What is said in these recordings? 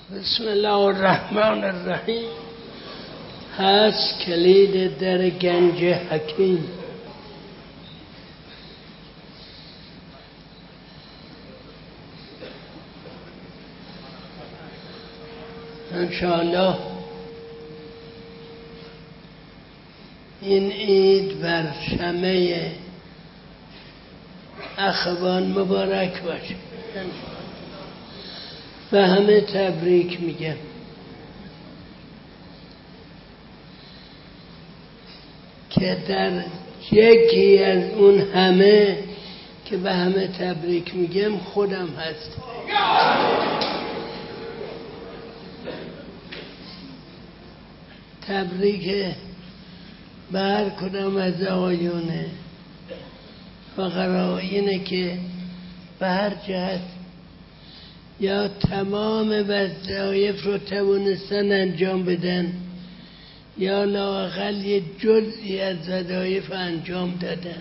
بسم الله الرحمن الرحیم. هست کلید در گنج حکیم. انشاءالله این عید بر شمه اخوان مبارک باشه و همه تبریک میگم. که در یکی از اون همه که به همه تبریک میگم خودم هست. تبریک به هر کدام از آقایون فقرا اینه که به هر جهت یا تمام وظایف رو توانستن انجام بدن یا لااقل یه جزئی از وظایف انجام دادن.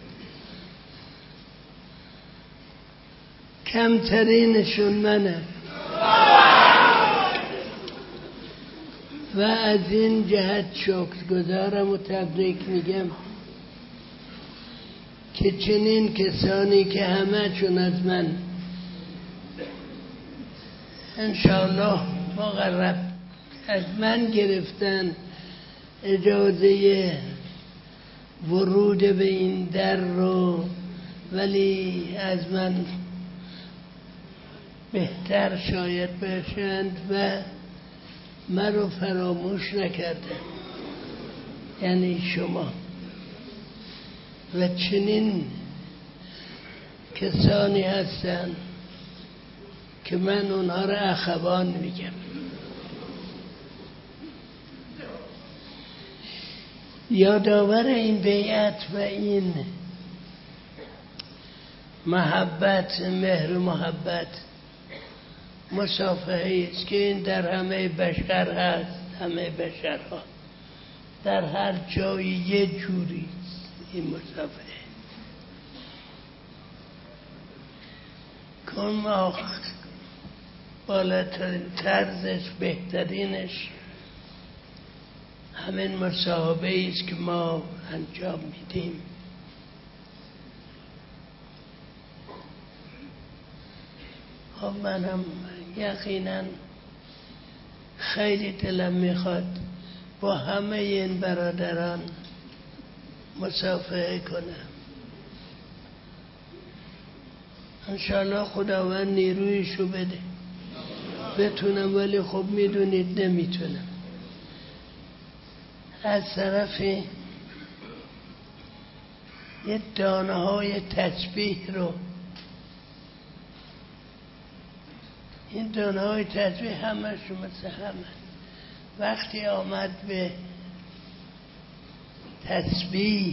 کمترینشون منم و از این جهت شکرگزارم و تبریک میگم که چنین کسانی که همه‌شون از من انشاءالله مقرب از من گرفتن اجازه ورود به این در رو، ولی از من بهتر شاید باشند و من رو فراموش نکردن، یعنی شما. و چنین کسانی هستند که من اونها رو اخوان میگم. یادآور این بیعت و این محبت، مهر و محبت، مصافحه است که این در همه بشر هست. همه بشرها در هر جایی یه جوری این مصافحه کن بالاترین طرزش، بهترینش همین مصاحبه است که ما انجام میدیم. خب منم یقینا خیلی دلم میخواد با همه این برادران مصافحه کنم. انشاءالله خداوند نیرویشو بده بتونم، ولی خب میدونید نمیتونم. از طرفی یه دانه های تسبیح رو، این دانه های تسبیح همشون مثل همه، وقتی آمد به تسبیح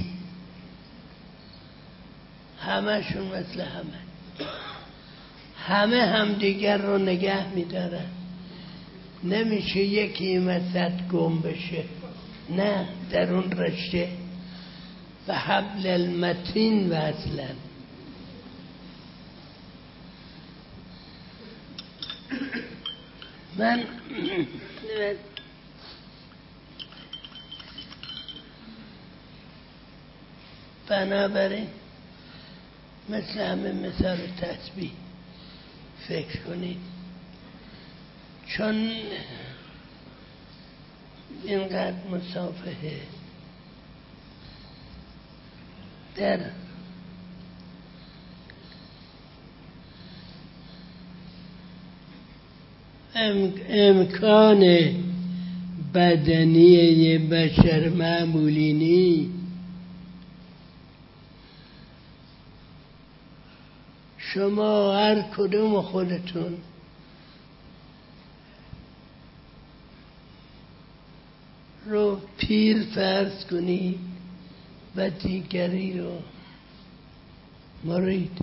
همشون مثل همه همدیگر رو نگه میدارن. نمیشه یکی وسط گم بشه، نه، در اون رشته و حبل المتین وصلن. من بنابراین مثل همه مثال تسبیح فکر کنید، چون اینقدر مصافحه در امکان بدنی یه بشر معمولی نیست. شما هر کدوم خودتون رو پیر فرض کنید و دیگری رو مرید.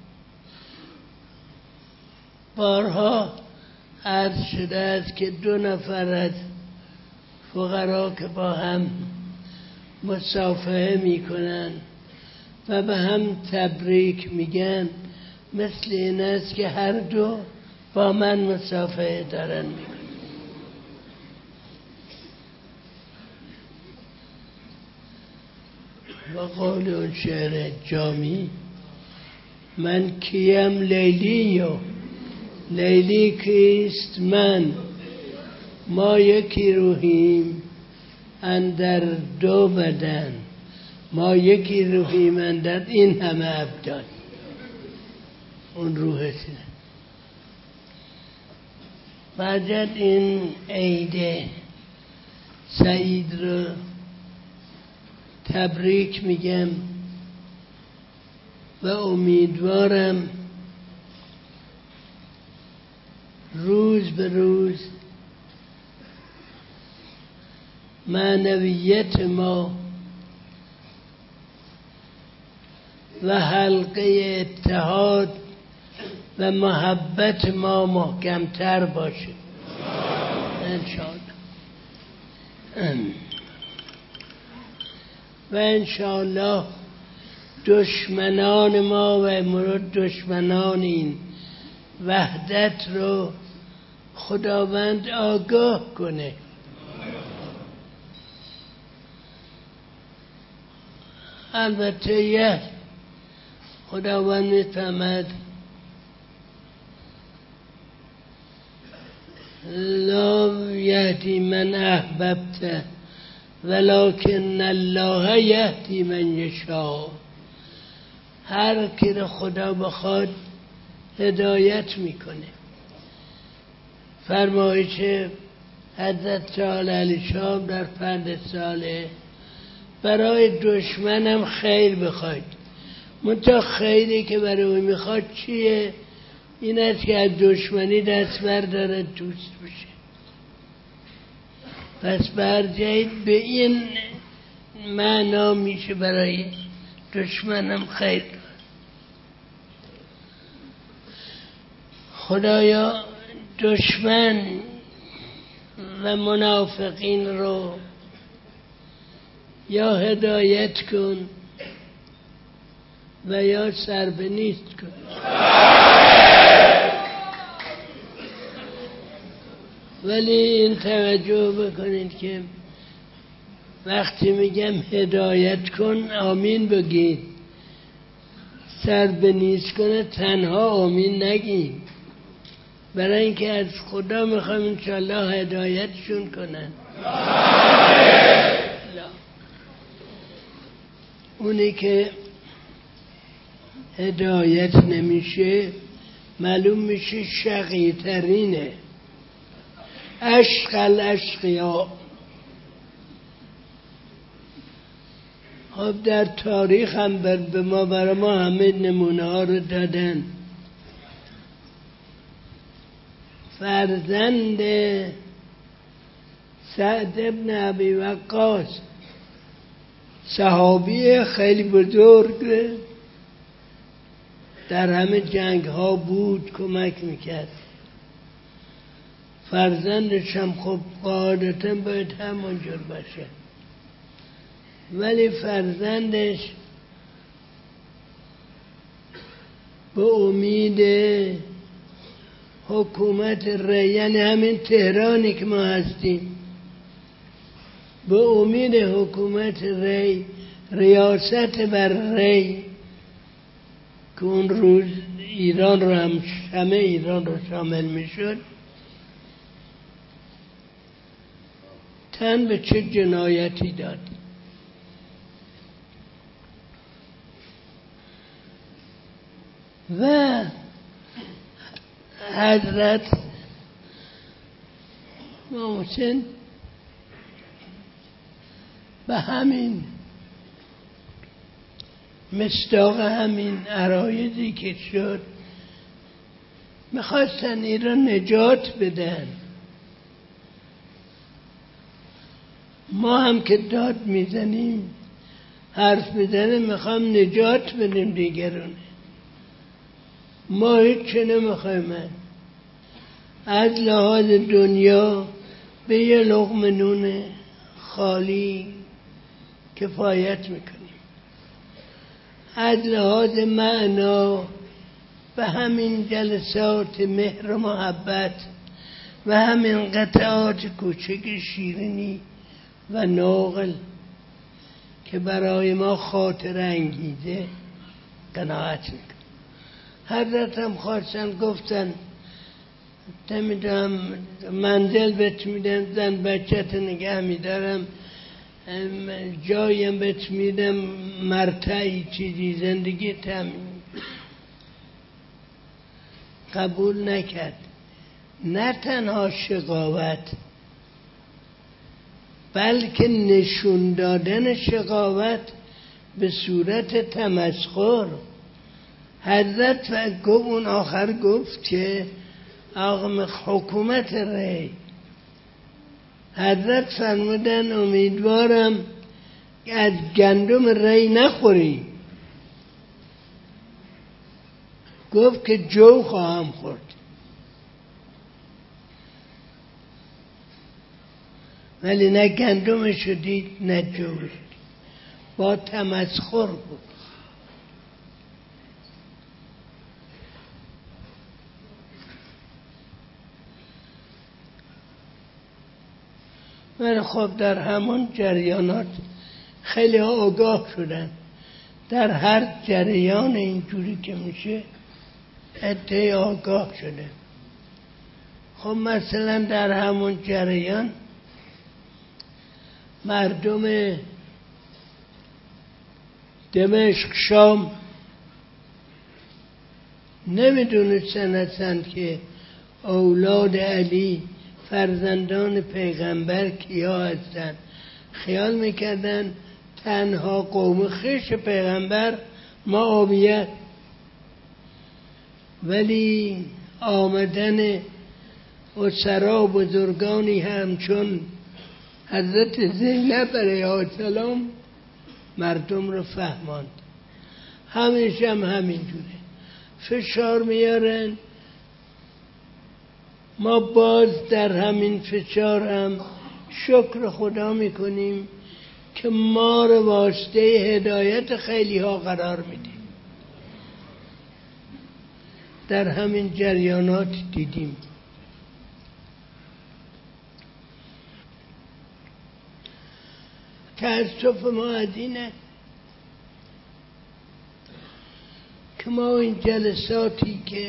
بارها عرض شده است که 2 نفر از فقرا که با هم مصافحه میکنن و به هم تبریک میگن، مثل این است که هر دو با من مصافحه دارن میکنن. و قول اون شعر جامی، من کیم لیلیو، لیلی کیست من، ما یکی روحیم اندر دو بدن، ما یکی روحیم اندر این همه ابدان. اون روحتونه. بعد این عید سعید رو تبریک میگم و امیدوارم روز به روز معنویت ما و حلقه اتحاد و محبت ما محکمتر باشه انشاءالله. و انشاءالله دشمنان ما و مرد دشمنان این وحدت رو خداوند آگاه کنه. البته یه خداوند میفهمد لا یهدی من احببت ولکن الله یهدی من یشاء. هر کی رو خدا بخواد هدایت میکنه. فرمایش حضرت سال علی شاه در پند ساله، برای دشمنم خیر بخواید، منتها خیری که برای او میخواد چیه؟ این است که از دشمنی دست برداره دوست بشه. پس برجایید به این معنا میشه برای دشمنم خیر. خدایا دشمن و منافقین رو یا هدایت کن و یا سربنیست کن. ولی این توجه بکنید که وقتی میگم هدایت کن آمین بگید، سربنیست کنه تنها آمین نگید، برای اینکه از خدا میخوام انشالله هدایتشون کنن. اونی که هدایت نمیشه معلوم میشه شقی ترینه، اشق الاشقیا. خب در تاریخ هم برای ما همه نمونه ها رو دادن. فرزند سعد ابن ابی وقاص صحابی خیلی بزرگ، در همه جنگ ها بود، کمک میکرد. فرزندش هم خب قاعدتا باید همونجور باشه، ولی فرزندش به امید حکومت ری، یعنی همین تهرانی که ما هستیم، به امید حکومت ری، ریاست بر ری که اون روز ایران رو هم همه ایران رو شامل می شد، تن به چه جنایتی داد. و حضرت محسن به همین مصداق همین عرایضی که شد میخواستن ایران نجات بدن. ما هم که داد میزنیم حرف میزنیم میخوام نجات بدیم دیگرونه. ما هیچ نمیخوایم، از لحاظ دنیا به یه لقمه نون خالی کفایت میکنیم، از لحاظ معنا و همین جلسات مهر و محبت و همین قطعات کوچک شیرینی و ناقل که برای ما خاطر انگیزه قناعت میکن. حضرت هم خواستن گفتن نمیدونم منزل بهت میدم، زن بچت نگه میدارم، جایم بهت میدم، مرتعی چیزی، زندگی تامین. قبول نکرد. نه تنها شقاوت بلکه نشون دادن شقاوت به صورت تمسخر. حضرت اون آخر گفت که آقا حکومت ری، حضرت فرمودن امیدوارم از گندم ری نخوری. گفت که جو خواهم خورد. ولی نه گندمشو دید نه جوش، با تمسخر بود. ولی خب در همون جریانات خیلی ها آگاه شدن. در هر جریان اینجوری که میشه عده آگاه شده. خب مثلا در همون جریان مردم دمشق شام نمیدونستن اصلا که اولاد علی فرزندان پیغمبر کیا هستن. خیال میکردن تنها قوم خویش پیغمبر معاویه. ولی آمدن اسرا بزرگانی همچون حضرت زینب علیه السلام مردم رو فهماند. همیشه هم همینجوره، فشار میارن. ما باز در همین فشار هم شکر خدا میکنیم که ما رو واسطه هدایت خیلی ها قرار میدیم. در همین جریانات دیدیم. تأسف ما از اینه که ما این جلساتی که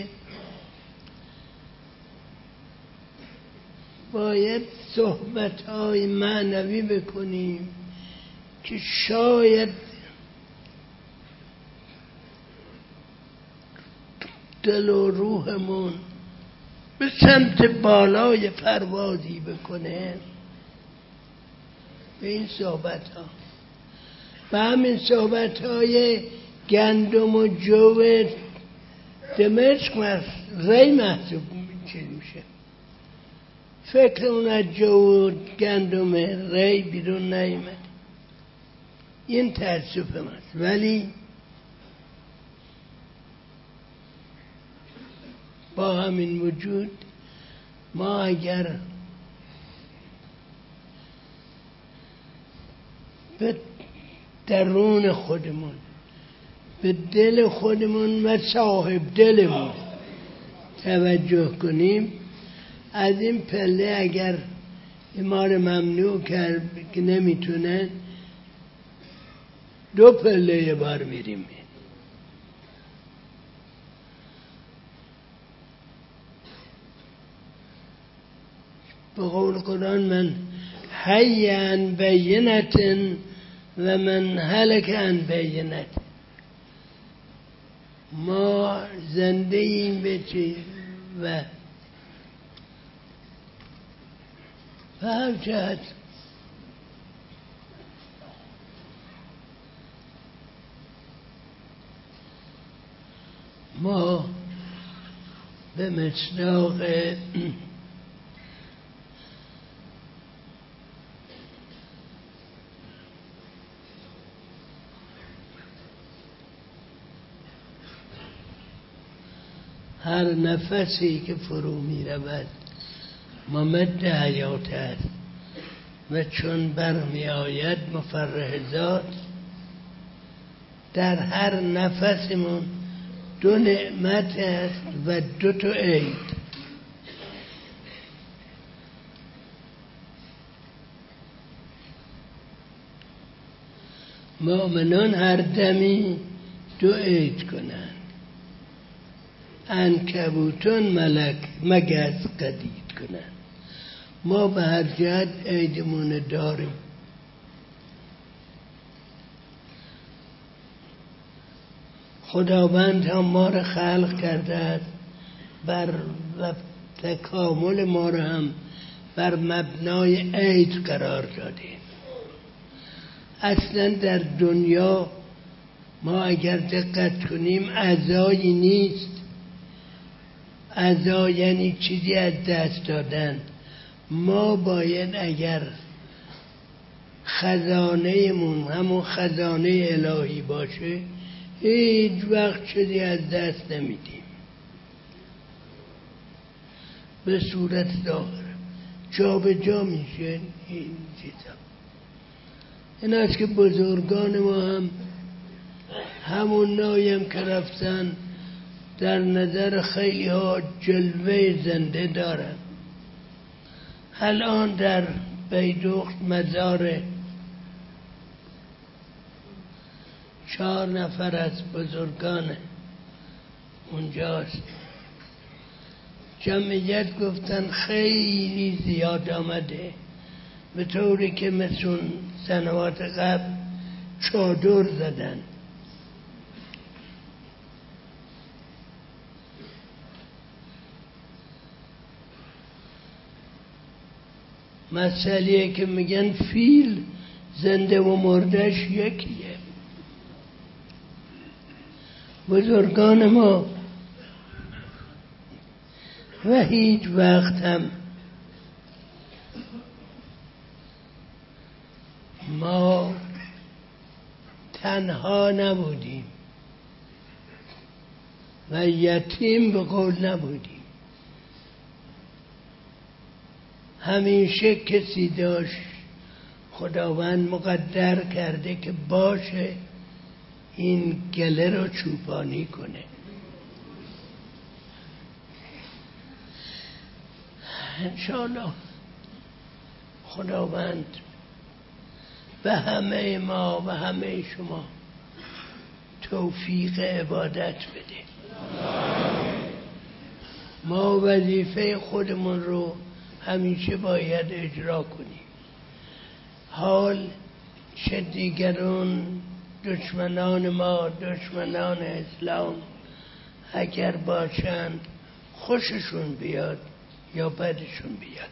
باید صحبت‌های معنوی بکنیم که شاید دل و روحمون به سمت بالای پروازی بکنه، به این صحبت‌ها و همین صحبت‌های گندم و جو دمشق ری محسوب میشه. فکر اون از جو و گندم ری بیرون نیامد. این تأسف ماست. ولی با همین وجود ما اگر به درون خودمون، به دل خودمون و صاحب دلمون توجه کنیم، از این پله اگر ما رو ممنوع کرد که نمیتونن، 2 پله یه بار میریم. به قول قرآن من حی عن بینت و من هلک عن بینت. ما زنده این به چیز و هر جهت ما به مصداق هر نفسی که فرو می رود ممد حیات است و چون برمی آید مفرح ذات. در هر نفسمون دو نعمت است و دو تا عید. مؤمنان هر دمی دو عید کنند، عنکبوتان مگس قدید کنند. ما به هر جهت عیدمون داریم. خداوند هم ما را خلق کرده است و تکامل ما را هم بر مبنای عید قرار داده. اصلا در دنیا ما اگر دقت کنیم عزایی نیست. عزا یعنی چیزی از دست دادن. ما باید اگر خزانه‌مون همون خزانه الهی باشه هیچ وقت چیزی از دست نمیدیم. به صورت ظاهر جا به جا میشه این چیزا. این است که بزرگان ما هم همون نایم که رفتن در نظر خیلی ها جلوه زنده دارن. الان در بیدخت مزار 4 نفر از بزرگان اونجاست. جمعیت گفتن خیلی زیاد آمده، به طوری که مثل سنوات قبل چادر زدن. مسئله که میگن فیل زنده و مردش یکیه. بزرگان ما و هیچ وقت هم ما تنها نبودیم و یتیم به قول نبودیم. همیشه کسی داشت خداوند مقدر کرده که باشه این گله رو چوپانی کنه. انشاءالله خداوند به همه ما و همه شما توفیق عبادت بده. ما وظیفه خودمون رو همیشه باید اجرا کنیم. حال چه دیگران دشمنان ما، دشمنان اسلام اگر باشند خوششون بیاد یا بدشون بیاد،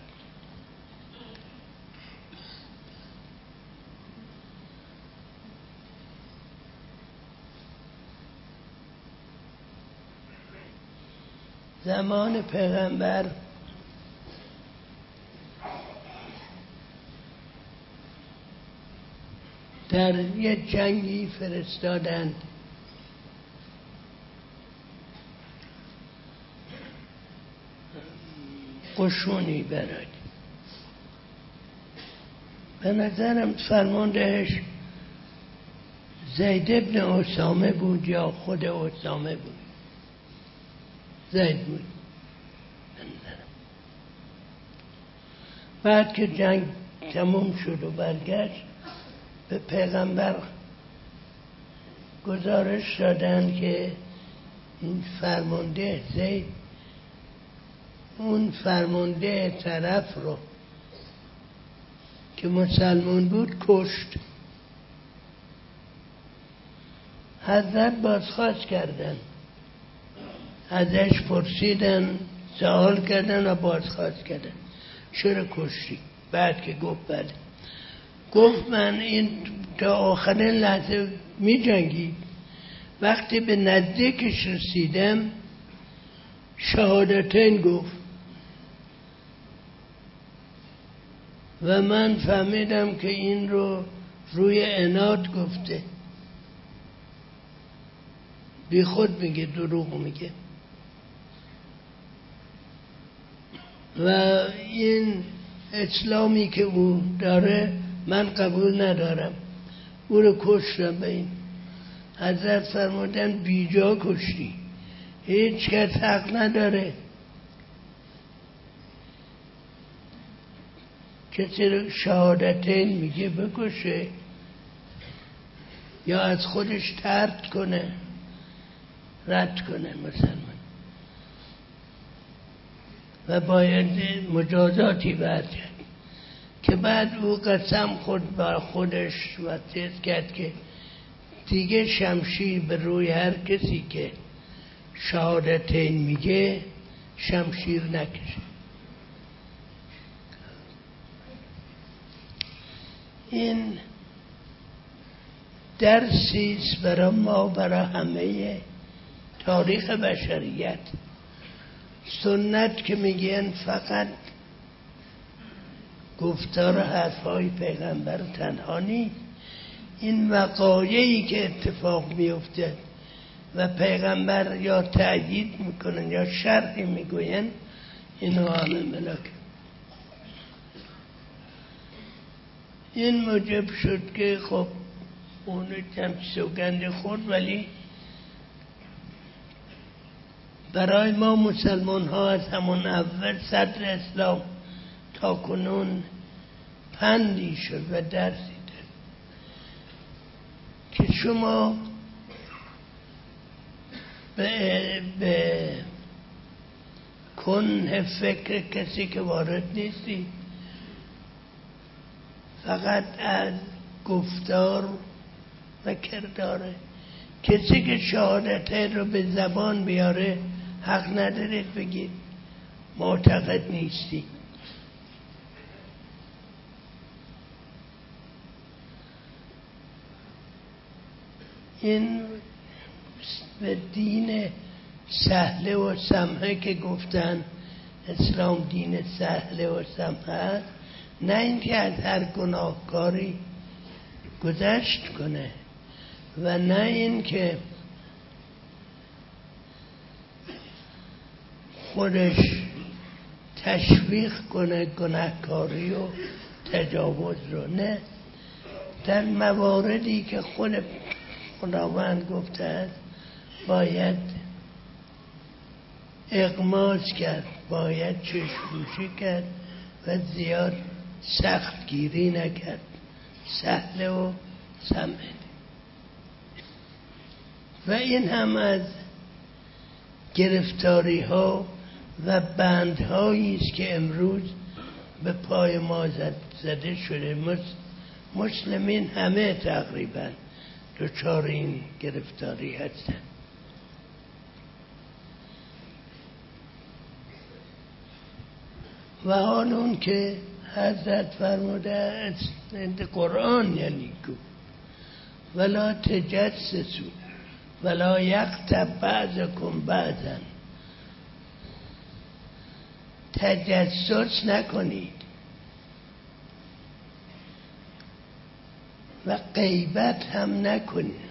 زمان پیغمبر در یک جنگی فرستادند. قشونی برد. به نظرم فرماندهش زید ابن اسامه بود یا خود اسامه بود. زید بود به نظرم. بعد که جنگ تموم شد و برگشت به پیغمبر گزارش دادن که این فرمانده زید اون فرمانده طرف رو که مسلمان بود کشت. حضرت بازخواست کردن، ازش پرسیدن، سوال کردن و بازخواست کردن چرا کشتی؟ بعد که گفت بله، گفت من این تا آخرین لحظه می جنگید. وقتی به نزدیکش رسیدم شهادتین گفت و من فهمیدم که این رو روی عناد گفته، بی خود میگه، دروغ میگه. و این اسلامی که او داره من قبول ندارم. او رو کشتم. به این حضرت فرمودن بیجا کشتی، هیچ کس حق نداره کسی رو شهادتین میگه بکشه یا از خودش طرد کنه، رد کنه مسلمان، و باید مجازاتی برد که بعد او قسم خود بر خودش وصیت کرد که دیگه شمشیر به روی هر کسی که شهادتین میگه شمشیر نکشه. این درسی است برای ما، برای همه تاریخ بشریت. سنت که میگن فقط گفتار حرفهای پیغمبر تنها نیست، این وقایعی که اتفاق میفته و پیغمبر یا تأیید میکنن یا شرحی میگوین، اینو همه ملاک. این موجب شد که خب اون هم سوگند خورد، ولی برای ما مسلمان ها از همون اول صدر اسلام تا کنون پندی شد و درسی داد که شما به کنه فکر کسی که وارد نیستی، فقط از گفتار و کرداره. کسی که شهادت رو به زبان بیاره حق ندارید بگید معتقد نیستی. این به دین سهله و سمحه که گفتن اسلام دین سهله و سمحه، نه اینکه از هر گناهکاری گذشت کنه و نه اینکه خودش تشویق کنه گناهکاری و تجاوز رو. نه، در مواردی که خداوند گفته است باید اغماض کرد، باید چشم‌پوشی کرد و زیاد سخت گیری نکرد، سهل و سمحه. و این هم از گرفتاری ها و بندهایی است که امروز به پای ما زده شده. مسلمین همه تقریبا دچار این گرفتاری هستند. و حال اون که حضرت فرموده است قرآن، یعنی گفت ولا تجسسوا ولا یغتب بعضکم بعضا، تجسس نکنید و غیبت هم نکنید.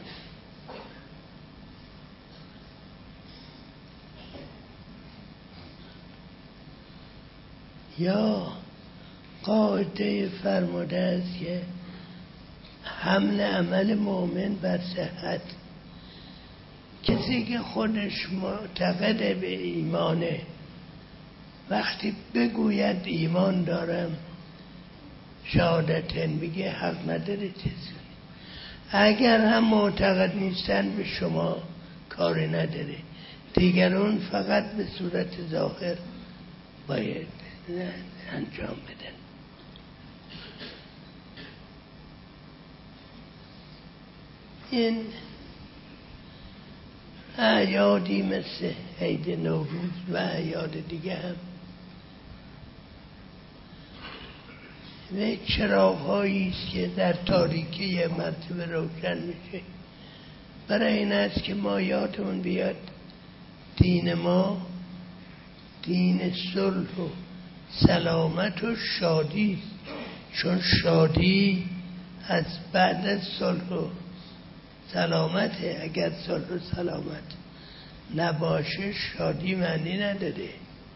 یا قاعده فرموده است که حمل عمل مؤمن بر صحت. کسی که خودش معتقد به ایمانه، وقتی بگوید ایمان دارم شهادتین بگه حق نداره چیز کنی. اگر هم معتقد نیستن به شما کاری نداره، دیگران فقط به صورت ظاهر باید انجام بدن. این اعیادی مثل عید نوروز و اعیاد دیگه هم و چراغ‌هایی است که در تاریکی یه مرتبه روشن میشه. برای این است که ما یادمون بیاد دین ما دین صلح و سلامت و شادی است. چون شادی از بعد از صلح و سلامته. اگر صلح و سلامت نباشه شادی معنی نداره.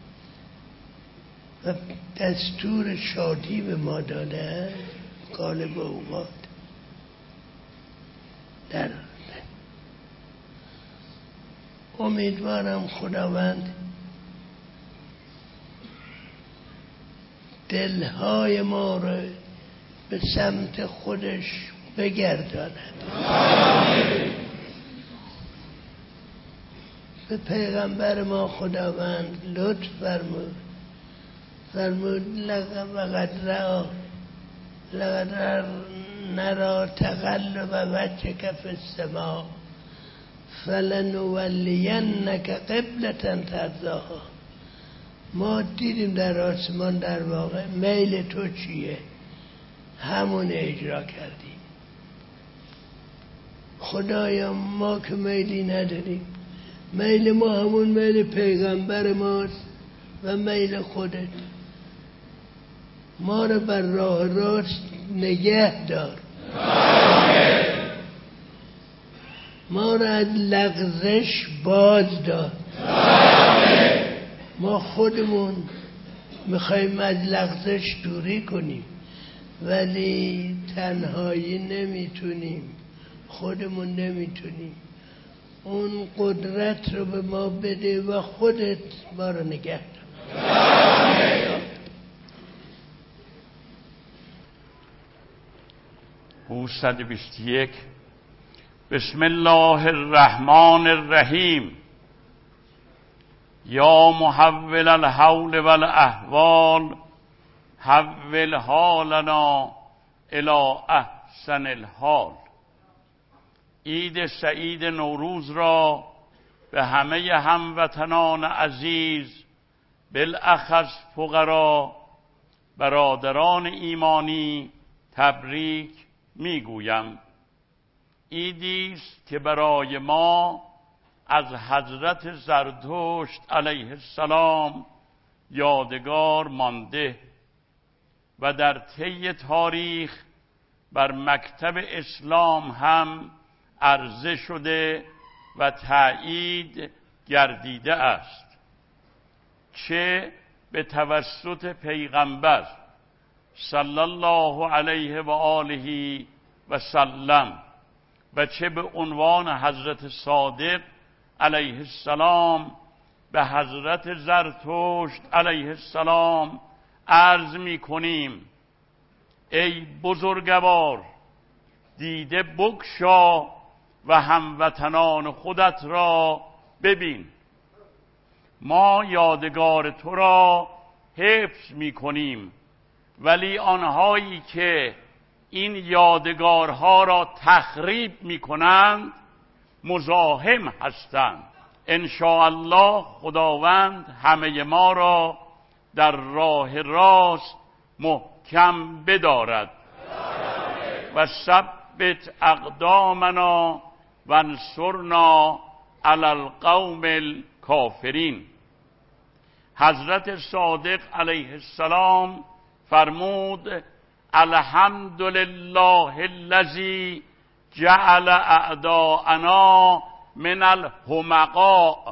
و دستور شادی به ما داده غالب اوقات در امیدوارم خداوند دلهای ما رو به سمت خودش بگرداند. به پیغمبر ما خداوند لطف فرمود لقد نرى تقلب وجهك في السماء فلنولینک قبلة ترضاها. ما دیدیم در آسمان در واقع میل تو چیه، همون اجرا کردیم. خدایا ما که میلی نداریم، میل ما همون میل پیغمبر ماست و میل خودت. ما رو بر راه راست نگه دار، ما رو از لغزش باز دار. ما خودمون میخوایم از لغزش دوری کنیم ولی تنهایی نمیتونیم، خودمون نمیتونیم. اون قدرت رو به ما بده و خودت ما رو نگه دار. او 121. بسم الله الرحمن الرحیم. یا محول الحول والاحوال حول حالنا الی احسن الحال. عید سعید نوروز را به همه هموطنان عزیز، بالاخص فقرا، برادران ایمانی تبریک میگویم. عیدی است که برای ما از حضرت زرتشت علیه السلام یادگار مانده و در طی تاریخ بر مکتب اسلام هم عرضه شده و تأیید گردیده است، چه به توسط پیغمبر صلی الله علیه و آله و سلم و چه به عنوان حضرت صادق علیه السلام به حضرت زرتشت علیه السلام عرض می کنیم: ای بزرگوار، دیده بگشا و هموطنان خودت را ببین. ما یادگار تو را حفظ می کنیم، ولی آنهایی که این یادگارها را تخریب می کنند مزاحم هستند. ان شاء الله خداوند همه ما را در راه راست محکم بدارد و ثبت اقدامنا و انصرنا علی القوم الکافرین. حضرت صادق علیه السلام فرمود: الحمدلله الذی جعل اعداءنا من الحمقاء.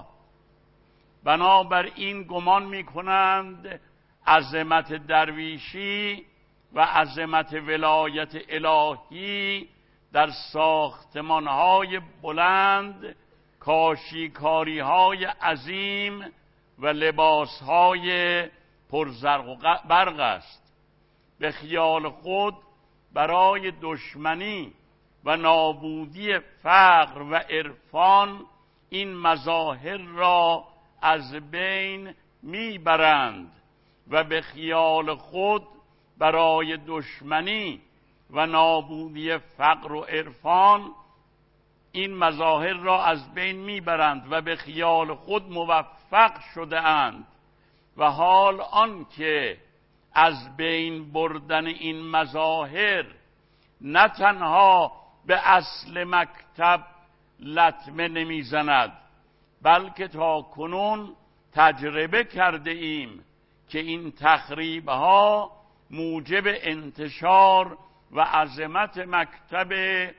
بنابراین گمان می کنند عظمت درویشی و عظمت ولایت الهی در ساختمانهای بلند، کاشیکاریهای عظیم و لباسهای پرزرق و برق است. به خیال خود برای دشمنی و نابودی فقر و عرفان این مظاهر را از بین میبرند و به خیال خود برای دشمنی و نابودی فقر و عرفان این مظاهر را از بین میبرند و به خیال خود موفق شده اند. و حال آن که از بین بردن این مظاهر نه تنها به اصل مکتب لطمه نمیزند، بلکه تا کنون تجربه کرده ایم که این تخریب ها موجب انتشار و عظمت مکتب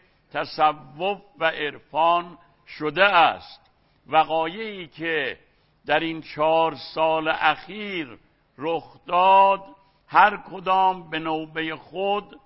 تصوف و عرفان شده است. وقایعی که در این 4 سال اخیر رخ داد هر کدام به نوبه خود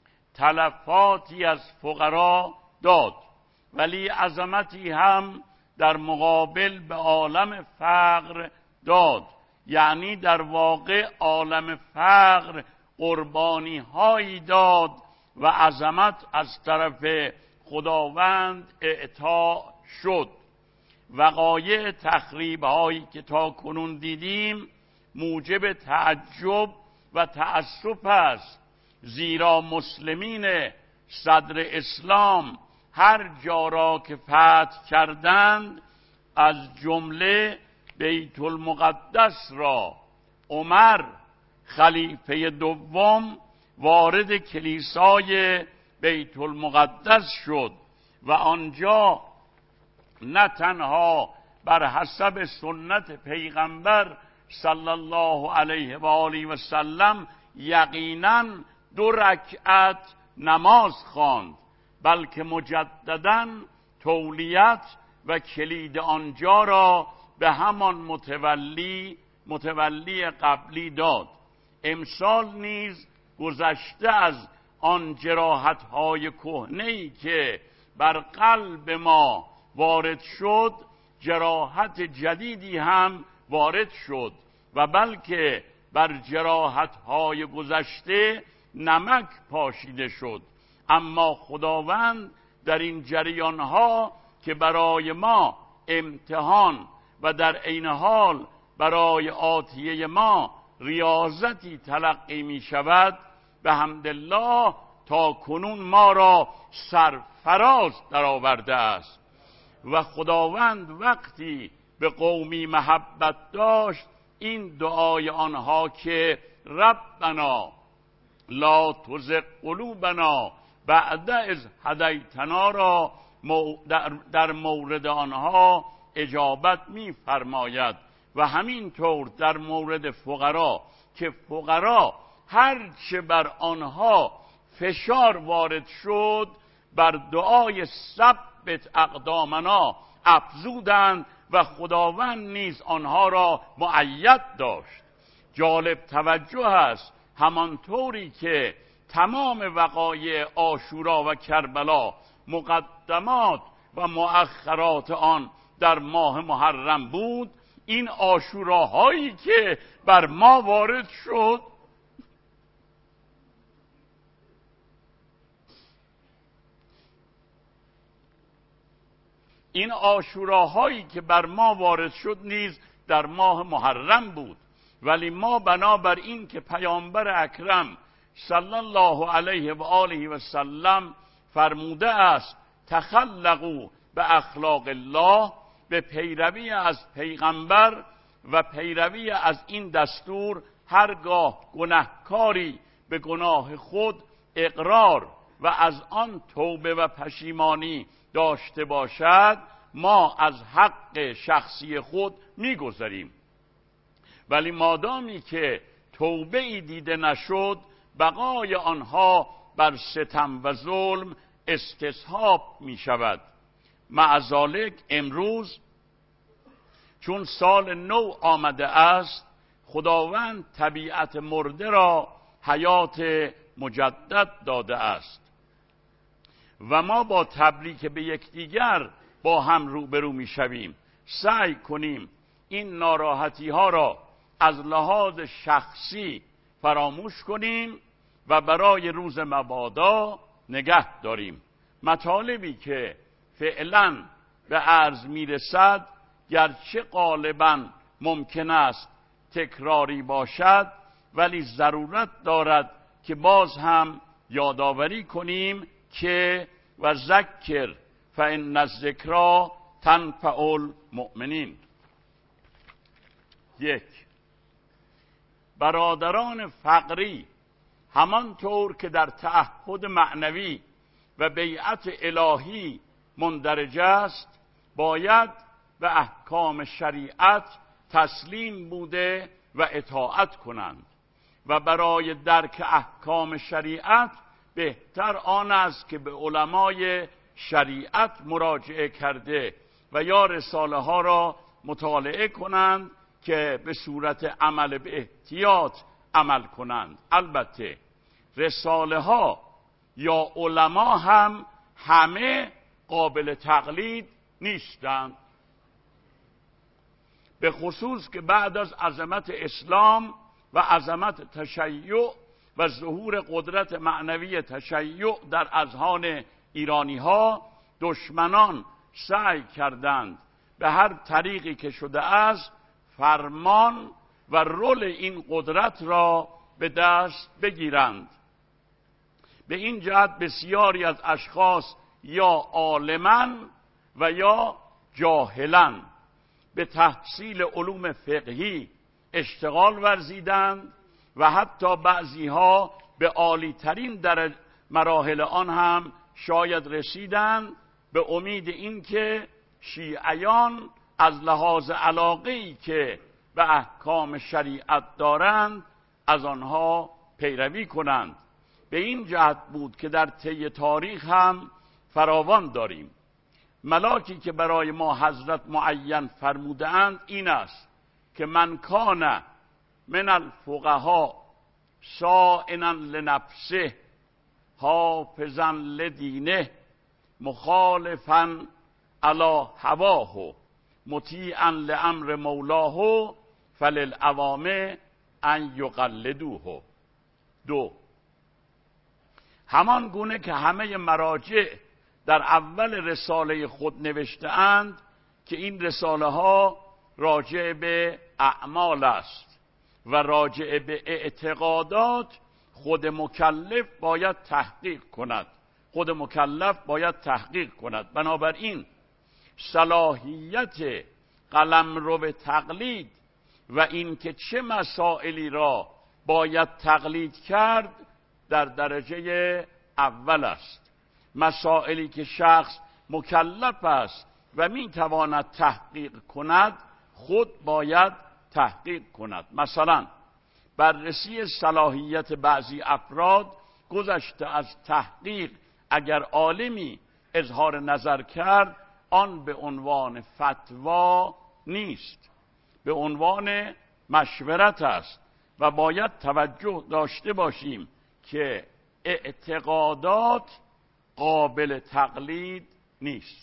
تلفاتی از فقرا داد، ولی عظمتی هم در مقابل به عالم فقر داد. یعنی در واقع عالم فقر قربانی هایی داد و عظمت از طرف خداوند اعطا شد. وقایع تخریب هایی که تا کنون دیدیم موجب تعجب و تأسف است، زیرا مسلمین صدر اسلام هر جا را که فتح کردند، از جمله بیت المقدس را عمر خلیفه دوم وارد کلیسای بیت المقدس شد و آنجا نه تنها بر حسب سنت پیغمبر صلی الله علیه و آله و سلم یقینا 2 رکعت نماز خواند، بلکه مجدداً تولیت و کلید آنجا را به همان متولی قبلی داد. امسال نیز گذشته از آن جراحت‌های کهنه‌ای که بر قلب ما وارد شد، جراحت جدیدی هم وارد شد و بلکه بر جراحت‌های گذشته نمک پاشیده شد. اما خداوند در این جریان‌ها که برای ما امتحان و در عین حال برای آتیه ما ریاضتی تلقی می شود، به حمدالله تا کنون ما را سرفراز درآورده است. و خداوند وقتی به قومی محبت داشت، این دعای آنها که ربنا لا تزغ قلوبنا بعد اذ هدیتنا را در مورد آنها اجابت می فرماید. و همینطور در مورد فقرا که فقرا هر چه بر آنها فشار وارد شد، بر دعای ثبت اقدامنا افزودند و خداوند نیز آنها را مؤید داشت. جالب توجه است، همانطوری که تمام وقایع عاشورا و کربلا مقدمات و مؤخرات آن در ماه محرم بود، این عاشوراهایی که بر ما وارد شد نیز در ماه محرم بود. ولی ما بنابر این که پیامبر اکرم صلی الله علیه و آله و سلم فرموده است تخلقوا به اخلاق الله، به پیروی از پیغمبر و پیروی از این دستور هرگاه گناهکاری به گناه خود اقرار و از آن توبه و پشیمانی داشته باشد، ما از حق شخصی خود میگذریم. ولی مادامی که توبه ای دیده نشد، بقای آنها بر ستم و ظلم استصحاب می شود. معذالک امروز چون سال نو آمده است، خداوند طبیعت مرده را حیات مجدد داده است و ما با تبریک به یکدیگر با هم روبرو می شویم. سعی کنیم این ناراحتی ها را از لحاظ شخصی فراموش کنیم و برای روز مبادا نگه داریم. مطالبی که فعلا به عرض می رسد گرچه غالبا ممکن است تکراری باشد، ولی ضرورت دارد که باز هم یادآوری کنیم که و ذکر فإن الذکری تنفع المؤمنین. 1. برادران فقری همانطور که در تعهد معنوی و بیعت الهی مندرج است، باید به احکام شریعت تسلیم بوده و اطاعت کنند و برای درک احکام شریعت بهتر آن است که به علمای شریعت مراجعه کرده و یا رساله ها را مطالعه کنند که به صورت عمل به احتیاط عمل کنند. البته رساله ها یا علما هم همه قابل تقلید نیستند. به خصوص که بعد از عظمت اسلام و عظمت تشیع و ظهور قدرت معنوی تشیع در اذهان ایرانی ها، دشمنان سعی کردند به هر طریقی که شده است فرمان و رول این قدرت را به دست بگیرند. به این جهت بسیاری از اشخاص یا عالماً و یا جاهلاً به تحصیل علوم فقهی اشتغال ورزیدند و حتی بعضیها به عالی ترین در مراحل آن هم شاید رسیدند، به امید اینکه شیعیان از لحاظ علاقه‌ای که به احکام شریعت دارند از آنها پیروی کنند. به این جهت بود که در طی تاریخ هم فراوان داریم. ملاکی که برای ما حضرت معین فرمودند این است که من کان من الفقهاء صائنا لنفسه حافظا لدینه مخالفا علی هواه مطیعا لامر مولاه فللعوام ان یقلدوه. 2. همان گونه که همه مراجع در اول رساله خود نوشته‌اند که این رساله ها راجع به اعمال است و راجع به اعتقادات، خود مکلف باید تحقیق کند. بنابراین صلاحیت قلمرو به تقلید و اینکه چه مسائلی را باید تقلید کرد در درجه اول است. مسائلی که شخص مکلف است و میتواند تحقیق کند خود باید تحقیق کند. مثلا بررسی صلاحیت بعضی افراد گذشته از تحقیق، اگر عالمی اظهار نظر کرد آن به عنوان فتوا نیست، به عنوان مشورت است و باید توجه داشته باشیم که اعتقادات قابل تقلید نیست.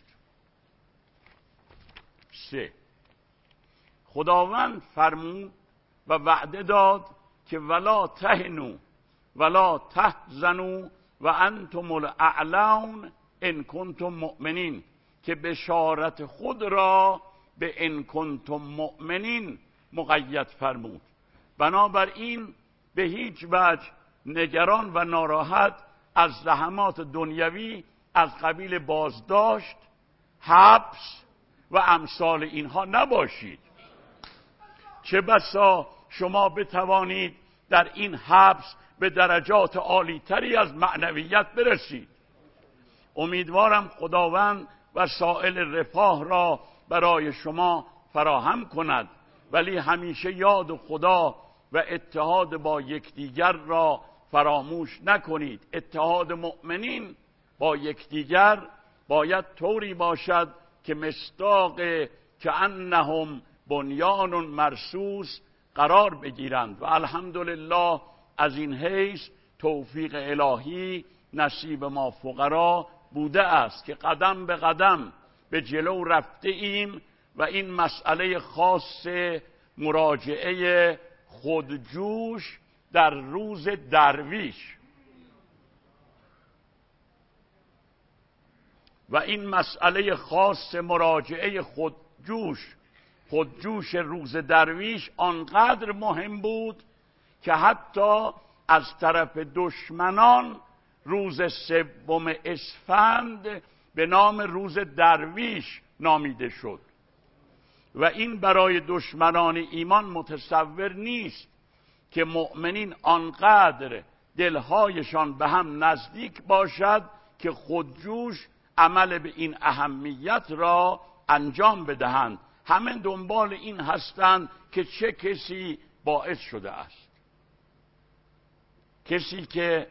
3. خداوند فرمود و وعده داد که ولا تهنوا ولا تحزنوا و انتم الاعلون ان کنتم مؤمنین، که بشارت خود را به ان کنتم مؤمنین مقید فرمود. بنابراین به هیچ وجه نگران و ناراحت از زحمات دنیوی از قبیل بازداشت، حبس و امثال اینها نباشید. چه بسا شما بتوانید در این حبس به درجات عالی‌تری از معنویت برسید. امیدوارم خداوند وسائل رفاه را برای شما فراهم کند، ولی همیشه یاد خدا و اتحاد با یکدیگر را فراموش نکنید. اتحاد مؤمنین با یکدیگر باید طوری باشد که مصداق کأنهم بنیان مرصوص قرار بگیرند و الحمدلله از این حیث توفیق الهی نصیب ما فقرا بوده است که قدم به قدم به جلو رفته ایم و این مسئله خاص مراجعه خودجوش در روز درویش خودجوش روز درویش آنقدر مهم بود که حتی از طرف دشمنان روز 3 اسفند به نام روز درویش نامیده شد و این برای دشمنان ایمان متصور نیست که مؤمنین آنقدر دلهایشان به هم نزدیک باشد که خودجوش عمل به این اهمیت را انجام بدهند. همه دنبال این هستند که چه کسی باعث شده است. کسی که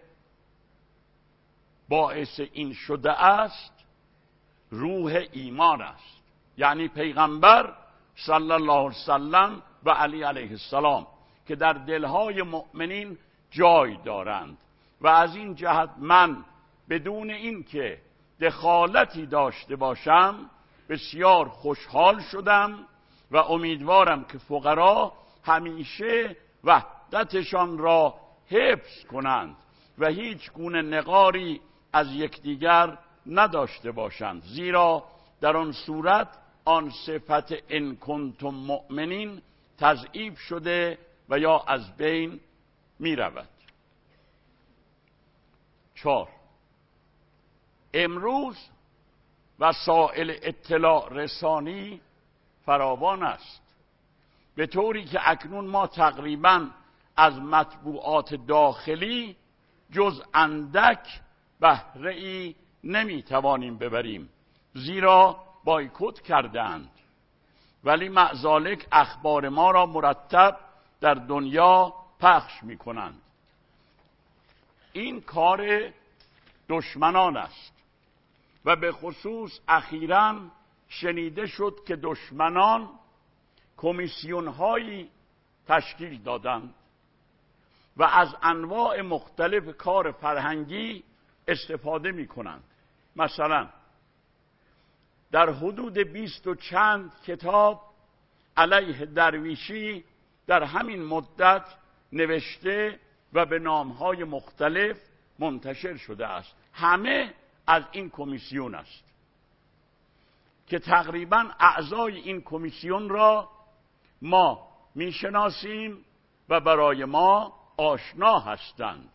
باعث این شده است روح ایمان است، یعنی پیغمبر صلی الله علیه وسلم و علی علیه السلام که در دلهای مؤمنین جای دارند و از این جهت من بدون اینکه دخالتی داشته باشم بسیار خوشحال شدم و امیدوارم که فقرا همیشه وحدتشان را حفظ کنند و هیچ گونه نقاری از یکدیگر نداشته باشند، زیرا در آن صورت آن صفت ان کنتم مؤمنین تضعیف شده و یا از بین می رود. 4. امروز وسایل اطلاع رسانی فراوان است، به طوری که اکنون ما تقریباً از مطبوعات داخلی جز اندک بهره‌ای نمیتوانیم ببریم، زیرا بایکوت کردند، ولی مع ذالک اخبار ما را مرتب در دنیا پخش میکنند. این کار دشمنان است و به خصوص اخیراً شنیده شد که دشمنان کمیسیون‌هایی تشکیل دادند و از انواع مختلف کار فرهنگی استفاده می‌کنند. مثلا در حدود 20 و چند کتاب علیه درویشی در همین مدت نوشته و به نام‌های مختلف منتشر شده است. همه از این کمیسیون است که تقریباً اعضای این کمیسیون را ما میشناسیم و برای ما آشنا هستند.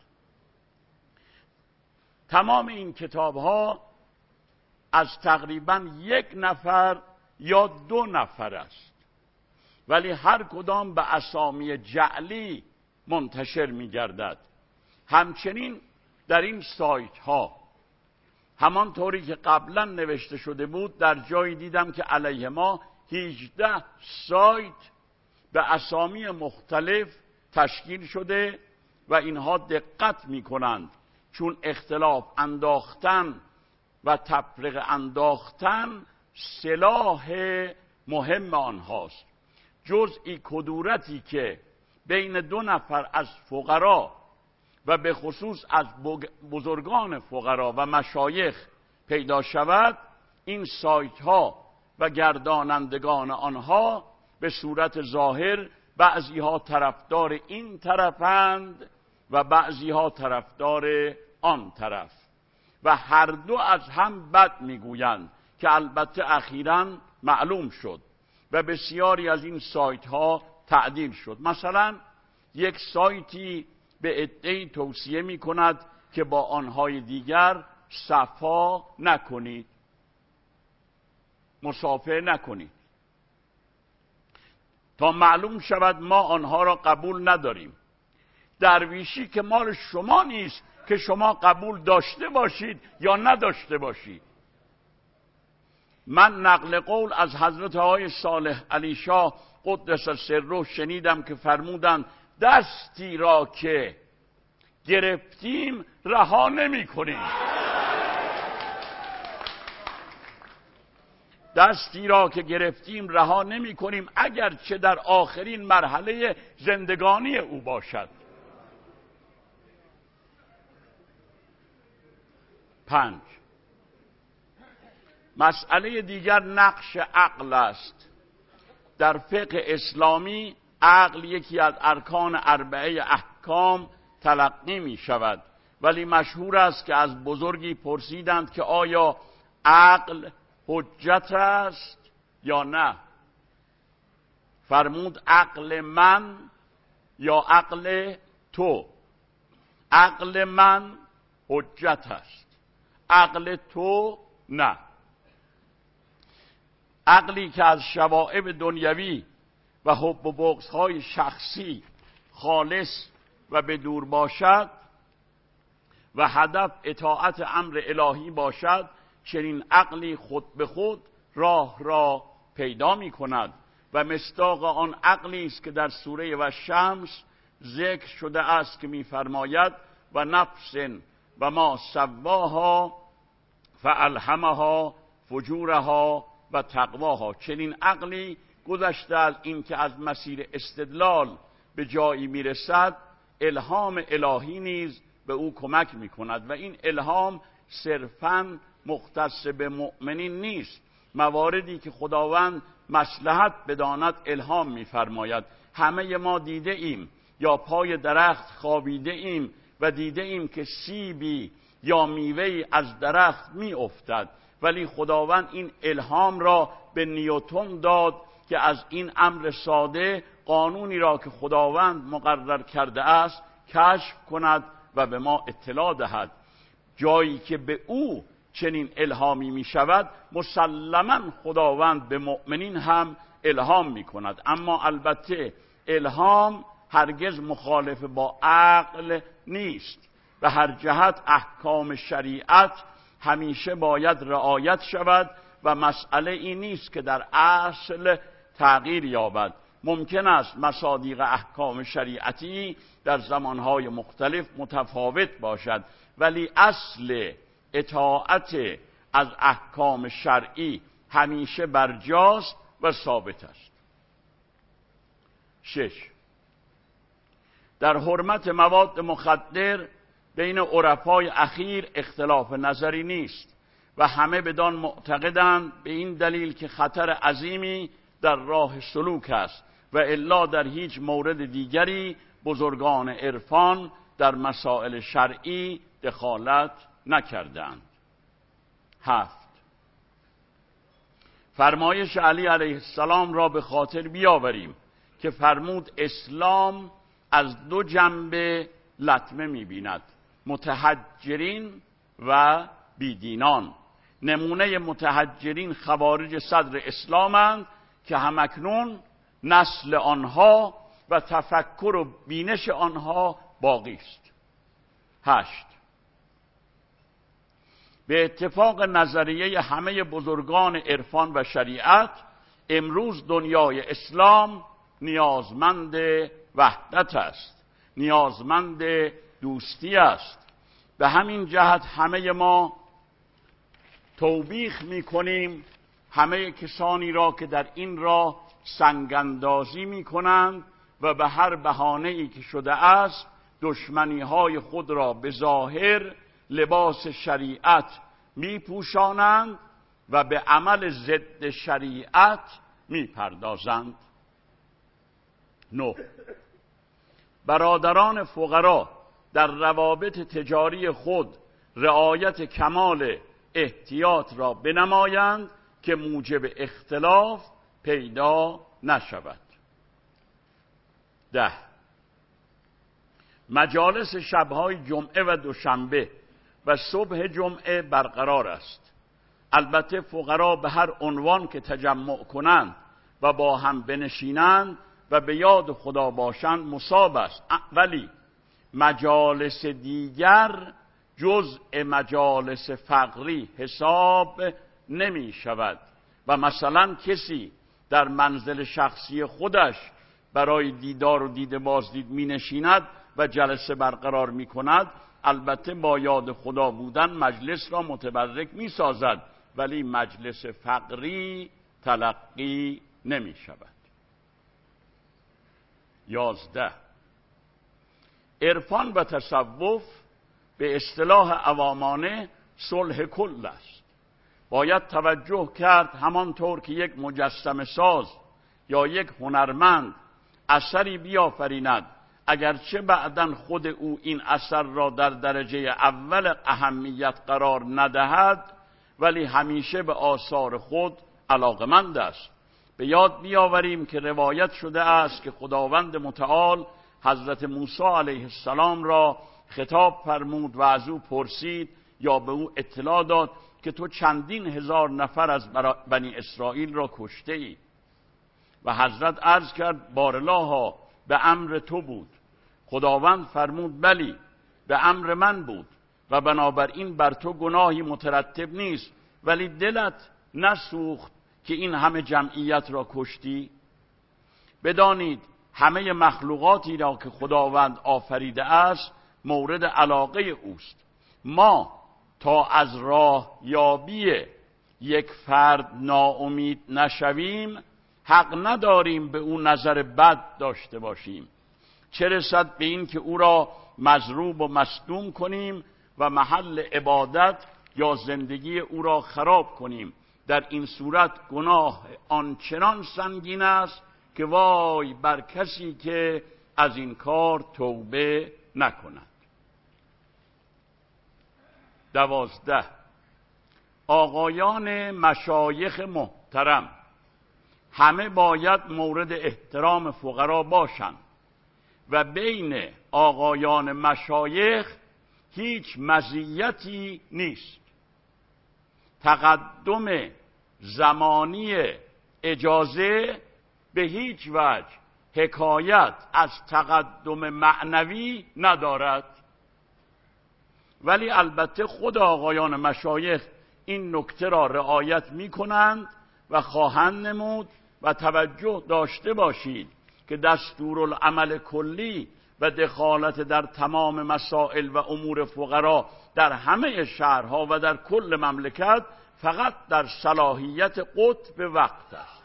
تمام این کتاب‌ها از تقریباً 1 نفر یا 2 نفر است، ولی هر کدام به اسامی جعلی منتشر می‌گردد. همچنین در این سایت ها همانطوری که قبلا نوشته شده بود، در جایی دیدم که علیه ما 18 سایت به اسامی مختلف تشکیل شده و اینها دقت می کنند، چون اختلاف انداختن و تفرقه انداختن سلاح مهم آنهاست. جزئی کدورتی که بین 2 نفر از فقرا و به خصوص از بزرگان فقرا و مشایخ پیدا شود، این سایت ها و گردانندگان آنها به صورت ظاهر بعضی ها طرفدار این طرفند و بعضی ها طرفدار آن طرف و هر دو از هم بد میگویند، که البته اخیراً معلوم شد و بسیاری از این سایت ها تعدیل شد. مثلا یک سایتی به عده‌ای توصیه می کند که با آنهای دیگر صفا نکنید، مصافحه نکنید، تا معلوم شود ما آنها را قبول نداریم. درویشی که مال شما نیست که شما قبول داشته باشید یا نداشته باشید. من نقل قول از حضرت آقای صالح علی شاه قدس سره شنیدم که فرمودند دستی را که گرفتیم رها نمی کنیم. دستی را که گرفتیم رها نمی کنیم، اگر چه در آخرین مرحله زندگانی او باشد. 5. مسئله دیگر نقش عقل است. در فقه اسلامی عقل یکی از ارکان 4 احکام تلقی می شود، ولی مشهور است که از بزرگی پرسیدند که آیا عقل حجت است یا نه؟ فرمود عقل من یا عقل تو؟ عقل من حجت است، عقل تو نه. عقلی که از شوائب دنیوی و حب و بغض‌های شخصی خالص و بدور باشد و هدف اطاعت امر الهی باشد، چنین عقلی خود به خود راه را پیدا می کند و مصداق آن عقلی است که در سوره و شمس ذکر شده است که می فرماید و نفس و ما سواها فالهمها فجورها و تقواها. چنین عقلی گذشته از این که از مسیر استدلال به جایی میرسد، الهام الهی نیز به او کمک میکند و این الهام صرفاً مختص به مؤمنین نیست. مواردی که خداوند مصلحت بداند الهام می‌فرماید. همه ما دیده ایم یا پای درخت خوابیده ایم و دیده ایم که سیبی یا میوه‌ای از درخت می‌افتد، ولی خداوند این الهام را به نیوتن داد که از این امر ساده قانونی را که خداوند مقرر کرده است کشف کند و به ما اطلاع دهد. جایی که به او چنین الهامی می شود مسلماً خداوند به مؤمنین هم الهام می کند. اما البته الهام هرگز مخالف با عقل نیست. به هر جهت احکام شریعت همیشه باید رعایت شود و مسئله این نیست که در اصل تغییر یابد. ممکن است مصادیق احکام شریعتی در زمانهای مختلف متفاوت باشد، ولی اصل اطاعت از احکام شرعی همیشه برجاست و ثابت است. 6. در حرمت مواد مخدر بین عرفای اخیر اختلاف نظری نیست و همه بدان معتقدند، به این دلیل که خطر عظیمی در راه سلوک است و الا در هیچ مورد دیگری بزرگان عرفان در مسائل شرعی دخالت نکردند. 7. فرمایش علی علیه السلام را به خاطر بیاوریم که فرمود اسلام از دو جنبه لطمه می‌بیند: متحجرین و بیدینان. نمونه متحجرین خوارج صدر اسلامند که همکنون نسل آنها و تفکر و بینش آنها باقی است. 8. به اتفاق نظریه همه بزرگان عرفان و شریعت امروز دنیای اسلام نیازمند وحدت است، نیازمند دوستی است. به همین جهت همه ما توبیخ می‌کنیم همه کسانی را که در این راه سنگ‌اندازی می‌کنند و به هر بهانه‌ای که شده است دشمنی‌های خود را به ظاهر لباس شریعت می‌پوشانند و به عمل ضد شریعت می‌پردازند. 9. برادران فقرا در روابط تجاری خود رعایت کمال احتیاط را بنمایند که موجب اختلاف پیدا نشود. 10. مجالس شب‌های جمعه و دوشنبه و صبح جمعه برقرار است. البته فقرا به هر عنوان که تجمع کنند و با هم بنشینند و به یاد خدا باشند مصاب است، ولی مجالس دیگر جزء مجالس فقری حساب نمی شود و مثلا کسی در منزل شخصی خودش برای دیدار و دید بازدید می نشیند و جلسه برقرار می کند، البته با یاد خدا بودن مجلس را متبرک می سازد، ولی مجلس فقری تلقی نمی شود. 11. عرفان و تصوف به اصطلاح عوامانه صلح کل است. باید توجه کرد همانطور که یک مجسمه ساز یا یک هنرمند اثری بیافریند، اگرچه بعداً خود او این اثر را در درجه اول اهمیت قرار ندهد، ولی همیشه به آثار خود علاقمند است. به یاد بیاوریم که روایت شده است که خداوند متعال حضرت موسی علیه السلام را خطاب فرمود و از او پرسید یا به او اطلاع داد که تو چندین هزار نفر از بنی اسرائیل را کشته ای و حضرت عرض کرد بارالله به امر تو بود. خداوند فرمود بلی به امر من بود و بنابراین بر تو گناهی مترتب نیست، ولی دلت نسوخت که این همه جمعیت را کشتی؟ بدانید همه مخلوقاتی را که خداوند آفریده است مورد علاقه اوست. ما تا از راه یابی یک فرد ناامید نشویم حق نداریم به او نظر بد داشته باشیم، چه رسد به این که او را مضروب و مصدوم کنیم و محل عبادت یا زندگی او را خراب کنیم. در این صورت گناه آنچنان سنگین است که وای بر کسی که از این کار توبه نکند. 12. آقایان مشایخ محترم همه باید مورد احترام فقرا باشند و بین آقایان مشایخ هیچ مزیتی نیست. تقدم زمانی اجازه به هیچ وجه حکایت از تقدم معنوی ندارد، ولی البته خود آقایان مشایخ این نکته را رعایت می کنند و خواهند نمود و توجه داشته باشید که دستورالعمل کلی و دخالت در تمام مسائل و امور فقرا در همه شهرها و در کل مملکت فقط در صلاحیت قطب وقت است.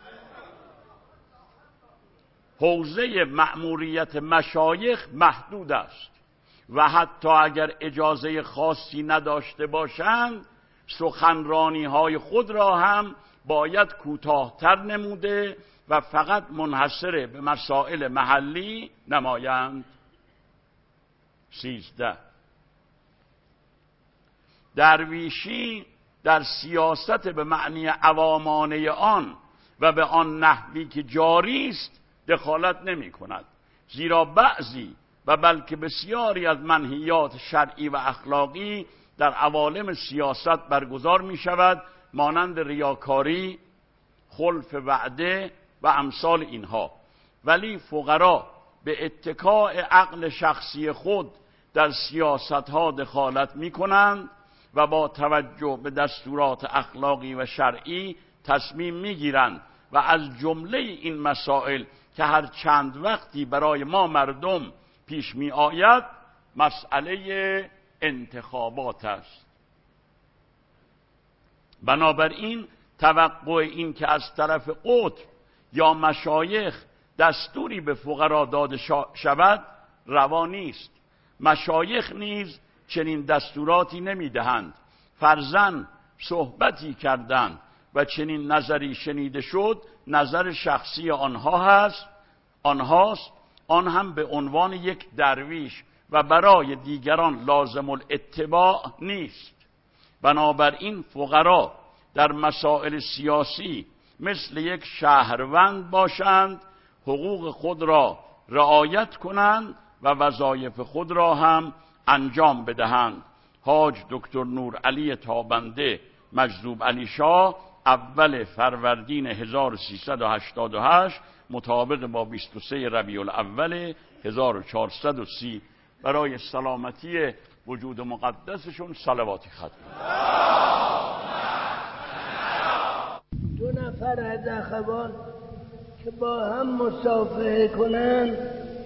حوزه مأموریت مشایخ محدود است و حتی اگر اجازه خاصی نداشته باشند سخنرانی های خود را هم باید کوتاه‌تر نموده و فقط منحصر به مسائل محلی نمایند. 13. درویشی در سیاست به معنی عوامانه آن و به آن نحوی که جاری است دخالت نمی کند، زیرا بعضی و بلکه بسیاری از منهیات شرعی و اخلاقی در عوالم سیاست برگزار می شود، مانند ریاکاری، خلف وعده و امثال اینها، ولی فقرا به اتکاء عقل شخصی خود در سیاست ها دخالت می کنند و با توجه به دستورات اخلاقی و شرعی تصمیم می گیرند و از جمله این مسائل که هر چند وقتی برای ما مردم پیش می آید مسئله انتخابات است. بنابراین توقع این که از طرف قطب یا مشایخ دستوری به فقرا داده شود روا نیست. مشایخ نیز چنین دستوراتی نمی دهند. فرضاً صحبتی کردند و چنین نظری شنیده شد، نظر شخصی آنهاست، آن هم به عنوان یک درویش و برای دیگران لازم الاتباع نیست. بنابراین فقرا در مسائل سیاسی مثل یک شهروند باشند، حقوق خود را رعایت کنند و وظایف خود را هم انجام بدهند. حاج دکتر نور علی تابنده مجذوب علی شاه، اول فروردین 1388 مطابق با 23 ربیع الاول 1430. برای سلامتی وجود مقدسشون صلواتی ختم. 2 نفر از اخوان که با هم مصافحه کنند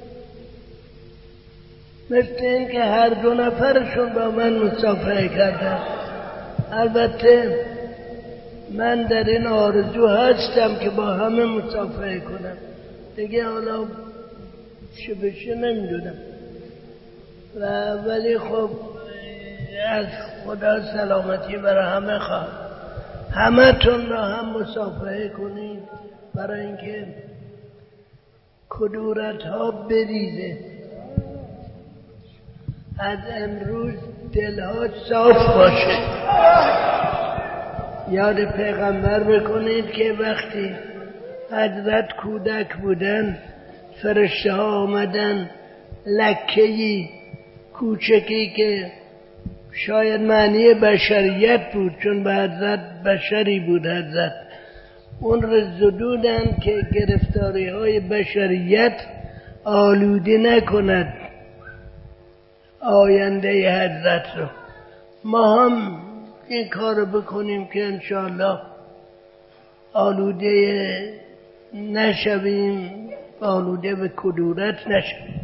مثل این که هر 2 نفرشون با من مصافحه کردن. البته من در این آرزو هستم که با همه مصافحه کنم، دیگه حالا چه بشه نمیدونم، ولی خب از خدا سلامتی برای همه خواهم. همه تون را هم مصافحه کنید برای اینکه کدورت ها بریزه. از امروز دلها صاف باشه. یاد پیغمبر بکنید که وقتی حضرت کودک بودن فرشته ها آمدن لکه‌ای کوچکی که شاید معنی بشریت بود، چون به حضرت بشری بود حضرت، اون رو زدودن که گرفتاری های بشریت آلوده نکند آینده حضرت رو. ما هم این کار رو بکنیم که انشاءالله آلوده نشویم، آلوده به کدورت نشویم.